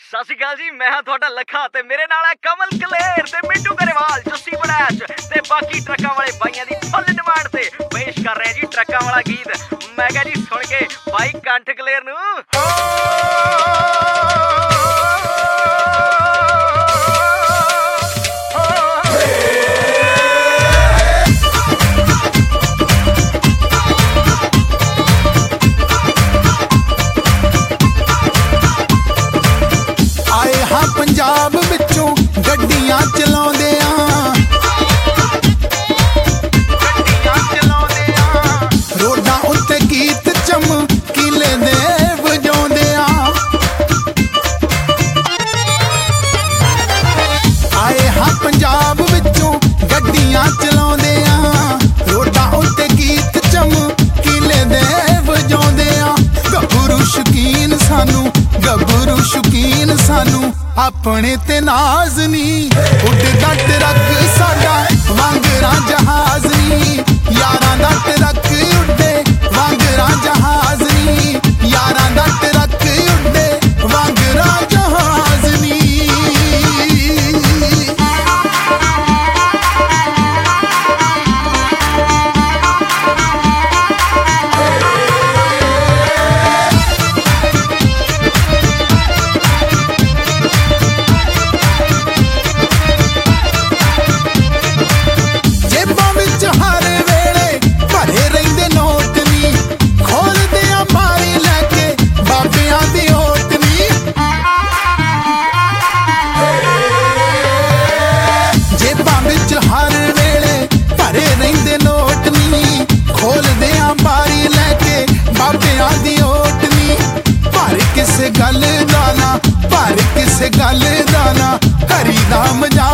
सत श्री अकाल जी, मैं हाँ तुहाडा लखा ते मेरे नाल है कमल कलेर ते मिंटू गरेवाल, जस्सी बड़ैच ते बाकी ट्रकां वाले भाइयां दी फुल डिमांड ते पेश कर रहे हैं जी ट्रकां वाला गीत। मैं कहा जी सुन के भाई कंठ कलेर नू पंजाब विचों गड्डियां चलाउंदे रोडां उत्ते गीत चमकीले दे वजाउंदे आए हां पंजाब विचों गड्डियां चलाउंदे रोडां उत्ते गीत चमकीले दे वजाउंदे गभरू शौकीन सानू अपने ते नाज नी उड़दा ट्रक साडा वांगरा जहाज नी यारां दा ट्रक उड़े वांगरा जहाज नी यारां दा ट्रक उड़े वांगरा जहाज नी। किसे गल दाना हरी दा मजा